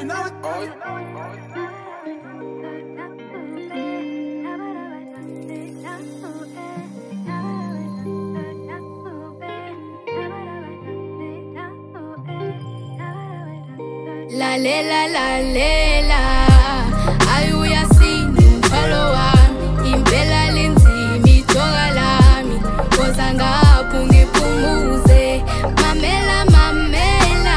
Lalela lalela ayuya sinimthwalo wami impela linzima ijoka lami koza ngapho ngiphumuze mamela mamela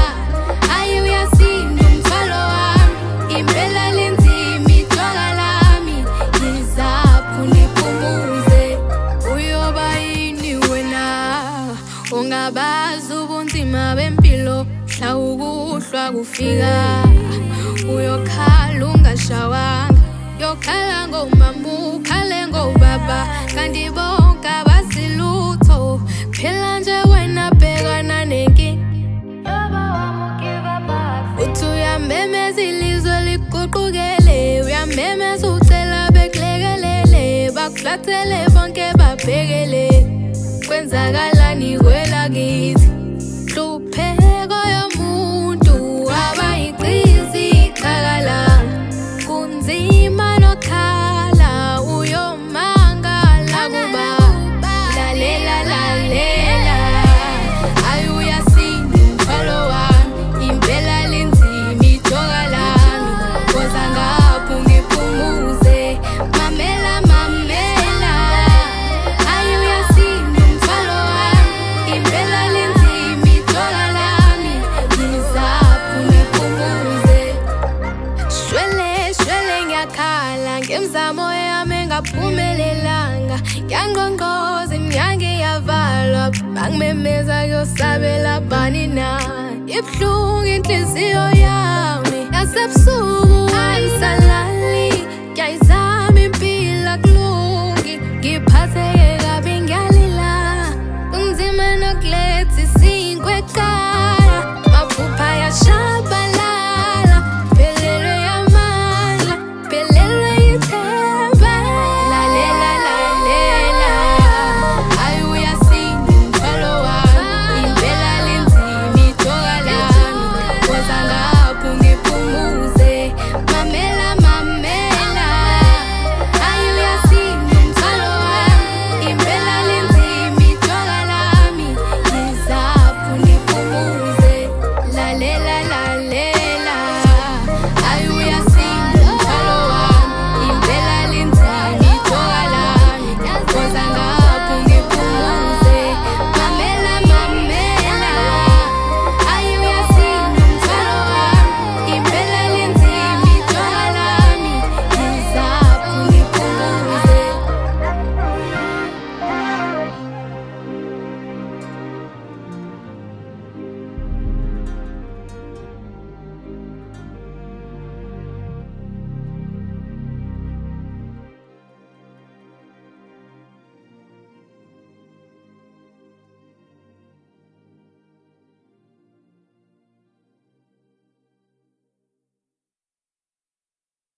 ayuya sinimthwalo wami impela linzima ijoka lami ngizapho niphumuze uyoba yini wena ungabazi ubunzima bempilo ukuhlwa kufika uyokhala ungashawanga yokhala ngomama ukhale ngobaba kanti bonke abasilutho phela nje wena bhekana nenkinga uthi uyamemeza ilizwe liguqukele uyamemeza ucela bekulekelele bakuflathele bonke babhekele kwenzakalani kwelakithi hlupheko yomuntu abayiqizi iqakala kunzima nokhala uyomangala kuba lalela lalela ayuya sinimthwalo wami impela linzima ijoka lami koza ngapho ngiphumuze mamela mamela ayuya sinimthwalo wami impela linzima ijoka lami ngizapho niphumuze shwele shwele ngiyakhala ngemzamo yami engaphumelelanga ngiyangqongqoza iminyango iyavalwa bangimemeza kuyosabela bani na ibuhlungu inhliziyo yami yasebusuku